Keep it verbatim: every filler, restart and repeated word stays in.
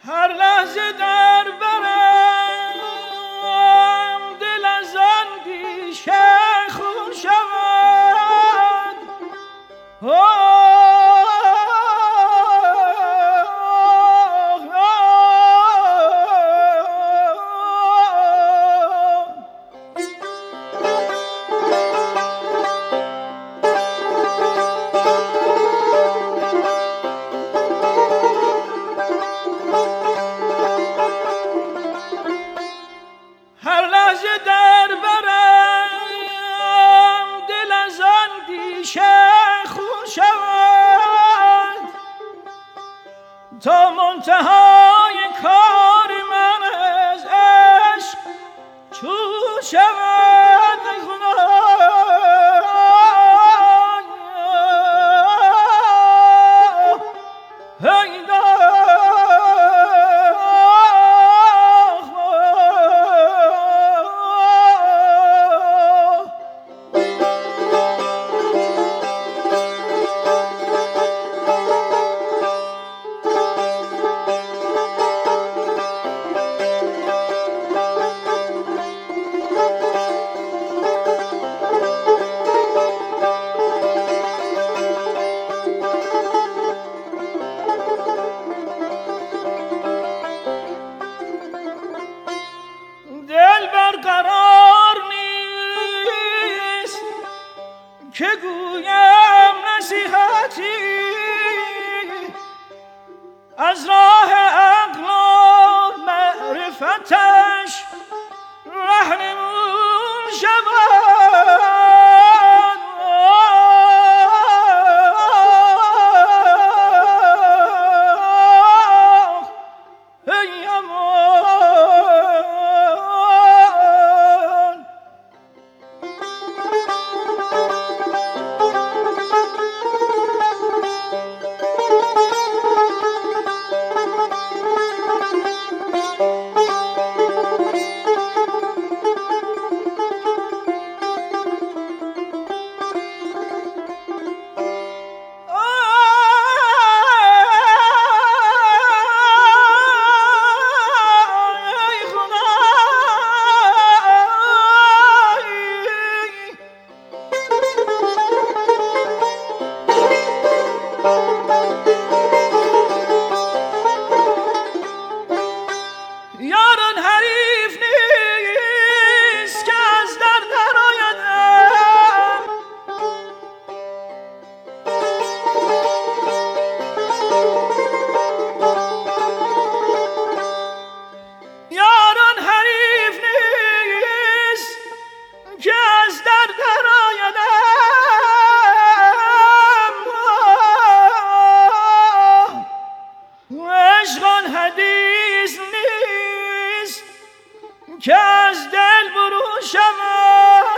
هر لحظه در برم دل از اندیشه خون شود. هر لحظه در برم دل از اندیشه خون شود تا منتهای کار من از عشق چون شود. دل برقرار نیست که گویم نصیحتی از راه عقل و معرفتش رهنمون شود. ای امان یاران حریف نیست که از در درآیدم. یاران حریف نیست که از در درآیدم. عشق آن حدیث نیست که از دل برون شود.